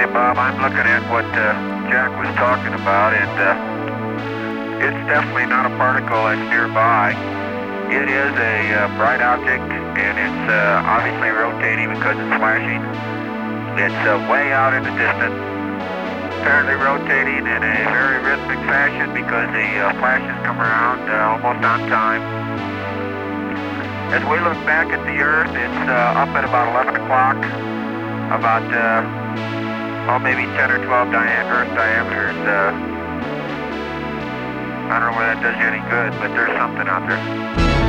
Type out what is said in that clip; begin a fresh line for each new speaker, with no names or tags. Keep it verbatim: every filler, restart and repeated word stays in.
Okay, Bob, I'm looking at what uh, Jack was talking about, and uh, it's definitely not a particle that's nearby. It is a uh, bright object, and it's uh, obviously rotating because it's flashing. It's uh, way out in the distance, apparently rotating in a very rhythmic fashion because the uh, flashes come around uh, almost on time. As we look back at the Earth, it's uh, up at about eleven o'clock, about uh, oh, maybe ten or twelve dia Earth diameters. Uh, I don't know whether that does you any good, but there's something out there.